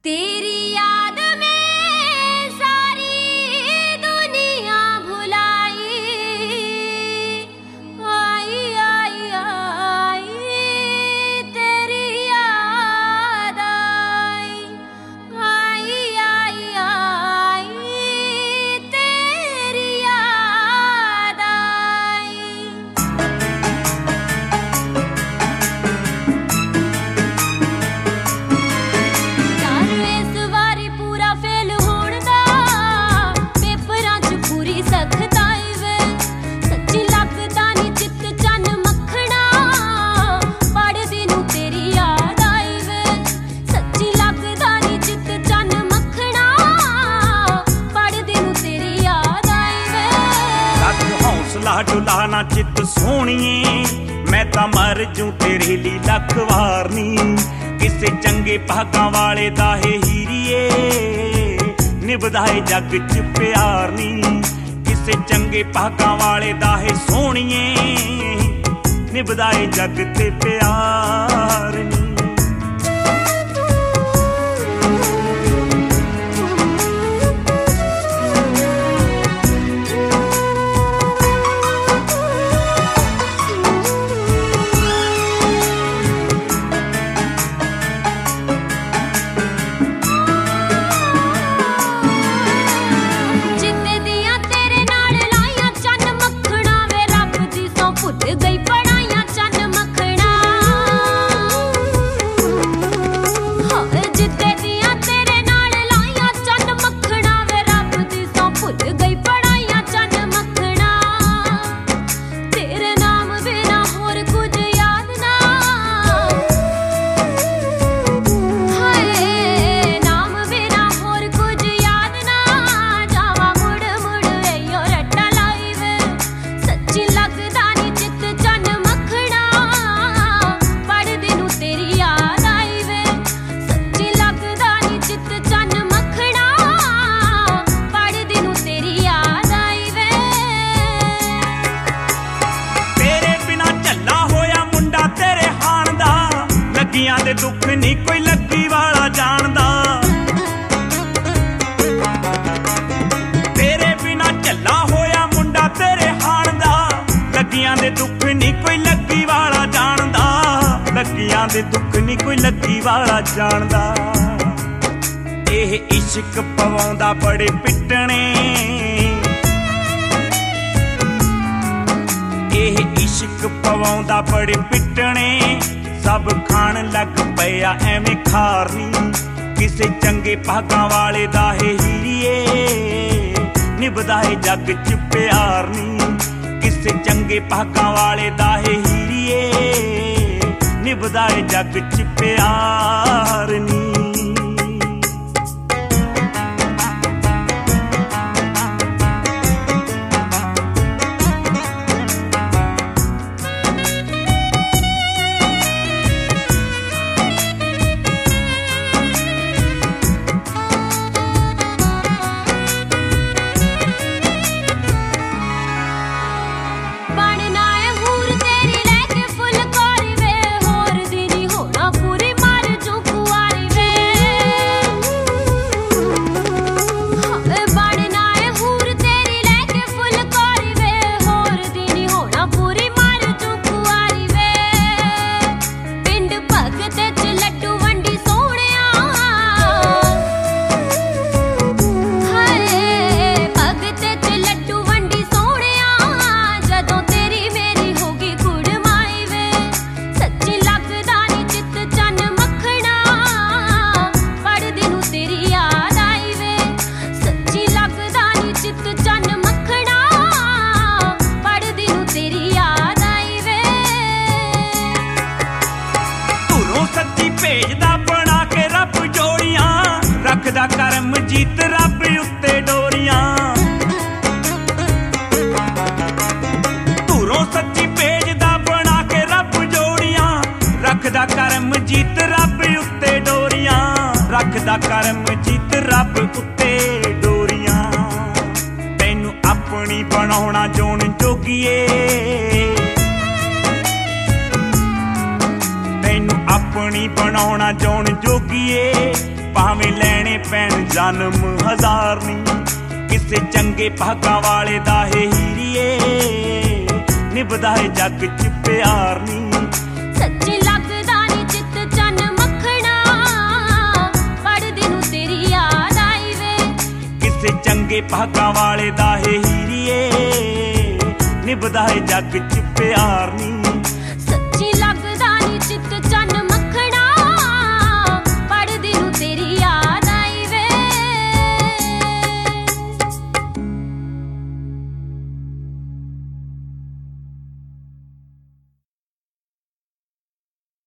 तेरी याद में सारी दुनिया भुलाई, आई आई आई तेरी याद आई, आई आई आई तेरी याद आई। डुला ना चित सोहणीए मैं तां मर जूं तेरे ली लख वार नी। किसे चंगे भागां वाले दा है हीरीए निभदा है जग च प्यार नी। किसे चंगे भागां वाले दा है सोहणीए निभदा है जग ते प्यार नी। लगियां दे दुख नहीं कोई लगी वाला जानदा, तेरे बिना झल्ला होया मुंडा तेरे हाण दा। लगियां दे दुख नहीं कोई लगी वाला जानदा, लगियां दे दुख नहीं कोई लगी वाला जानदा। एह इश्क पवाउंदा बड़े पिटने, एह इश्क पवाउंदा बड़े पिटने। सब खाण लग पिया एवें खार नी। किसे चंगे भागां वाले दा है हीरीए निभदा है जग च प्यार नी। किसे चंगे भागां वाले दा है हीरीए निभदा है जग च प्यार नी। भेजदा बना के रब जोड़ियां, रखदा करम जीत रब उत्ते डोरियां। धूरों सच्ची भेजदा बना के रब जोड़ियां, रखदा करम जीत रब उत्ते डोरियां। रखदा करम जीत रब उत्ते डोरियां। तैनू अपनी बनाउणा जोन जोगिए, तैनू अपनी बनाउणा जौन जोगिए। भावें ਲੈਣੇ ਪੈਣ ਜਨਮ ਹਜ਼ਾਰ ਨੀ। ਕਿਸੇ ਚੰਗੇ ਭਾਗਾਂ ਵਾਲੇ ਦਾ ਇਹ ਹੀਰੀਏ ਨਿਭਦਾ ਏ ਜੱਗ ਚ ਪਿਆਰ ਨੀ। ਸੱਚੇ ਲੱਗਦਾ ਨੀ ਚਿੱਤ ਚੰਨ ਮੱਖਣਾ, ਪੜਦੀ ਨੂੰ ਤੇਰੀ ਯਾਦ ਆਈ ਵੇ। ਕਿਸੇ ਚੰਗੇ ਭਾਗਾਂ ਵਾਲੇ ਦਾ ਇਹ ਹੀਰੀਏ ਨਿਭਦਾ ਏ ਜੱਗ ਚ ਪਿਆਰ ਨੀ।